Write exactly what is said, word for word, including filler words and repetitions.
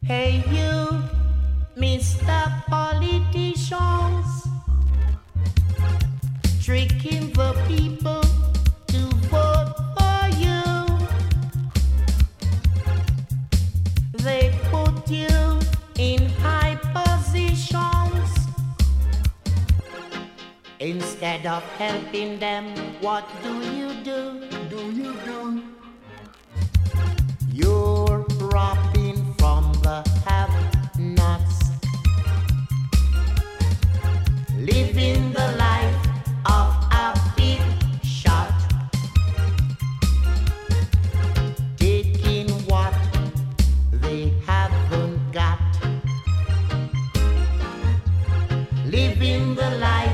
Hey you, Mister Politicians, tricking the people to vote for you. They put you in high positions. Instead of helping them, what do you do? Do you do? You're robbing from the have-nots, living the life of a big shot, taking what they haven't got, living the life